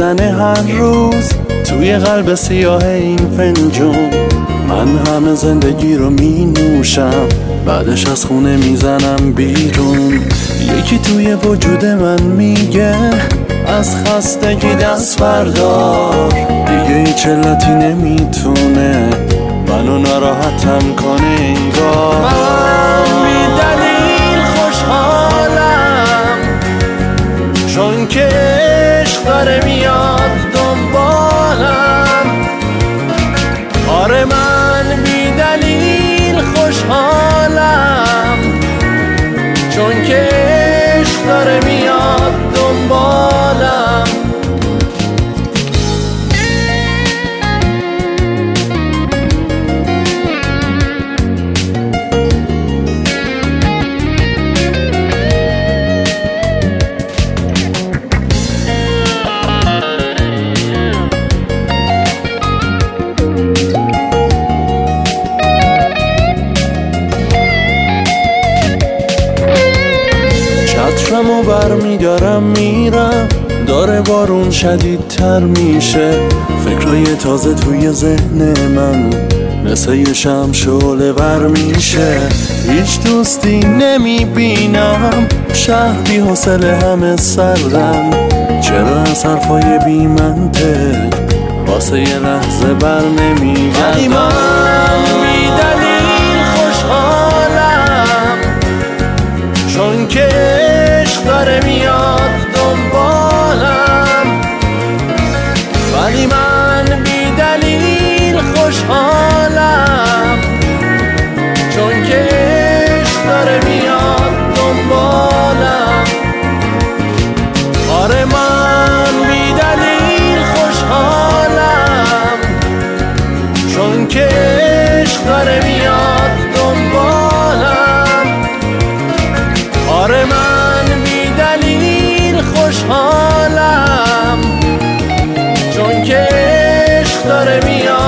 میزنه هر روز توی قلب سیاه این فنجون. من همه زندگی رو می نوشم، بعدش از خونه میزنم بیرون. یکی توی وجود من میگه از خستگی دست بردار، دیگه هیچ علتی نمیتونه منو ناراحتم کنه انگار. من بی دلیل خوشحالم چون که عشق داره میاد دنبالم. آره من بی دلیل خوشحالم چون که عشق داره میاد دنبالم. چترمو برمیدارم میرم، داره بارون شدیدتر میشه. فکرای تازه توی ذهن من مثل یه شمع شعله ور میشه. هیچ دوستی نمیبینم، شهر بی حوصله همه سردن. چرا از حرفای بی منطق واسه یه لحظه بر نمیگردم؟ من بی دلیل خوشحالم چون که عشق داره میاد دنبالم. ولی من بی دلیل خوشحالم چون که عشق داره میاد دنبالم. آره من بی دلیل خوشحالم چون که عشق داره میاد دنبالم. آره من بی دلیل خوشحالم چون که عشق داره میاد